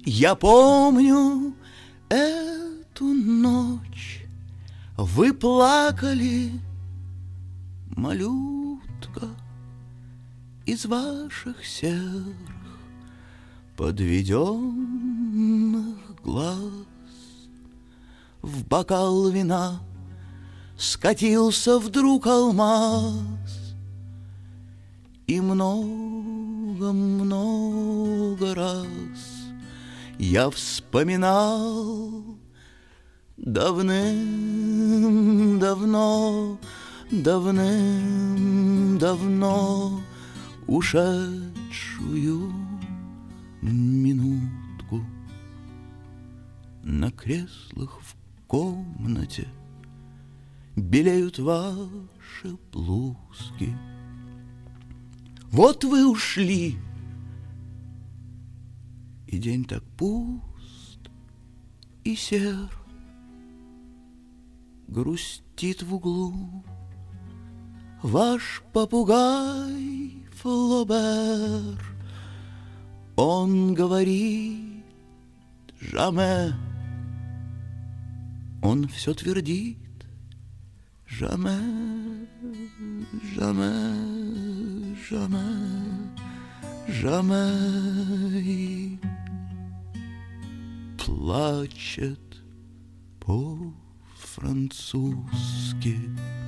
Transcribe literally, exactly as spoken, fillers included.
Я помню эту ночь. Вы плакали, малютка, из ваших серых подведенных глаз. В бокал вина скатился вдруг алмаз, и много-много раз я вспоминал давным-давно, давным-давно ушедшую минутку. На креслах в комнате белеют ваши блузки. Вот вы ушли, и день так пуст и сер, грустит в углу ваш попугай Флобер. Он говорит «Жаме», он все твердит «Жаме, жаме, жаме, жаме», и плачет по-французски.